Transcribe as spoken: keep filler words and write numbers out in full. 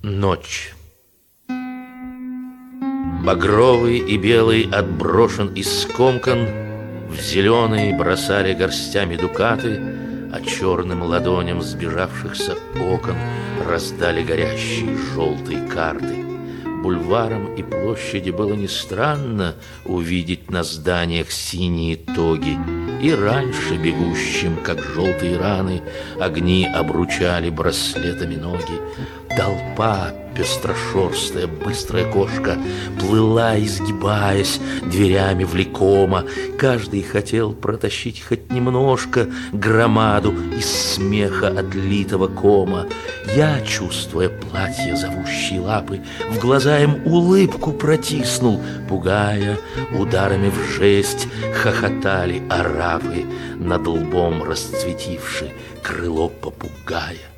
Ночь. Багровый и белый отброшен и скомкан, в зеленый бросали горстями дукаты, а черным ладоням сбежавшихся окон раздали горящие желтые карты. Бульварам и площади было не странно увидеть на зданиях синие тоги, и раньше бегущим, как желтые раны, огни обручали браслетами ноги. Толпа, пестрошерстая, быстрая кошка, плыла, изгибаясь, дверями влекома. Каждый хотел протащить хоть немножко громаду из смеха отлитого кома. Я, чувствуя платье, зовущие лапы, в глаза им улыбку протиснул, пугая, ударами в жесть хохотали арабы, над лбом расцветивши крыло попугая.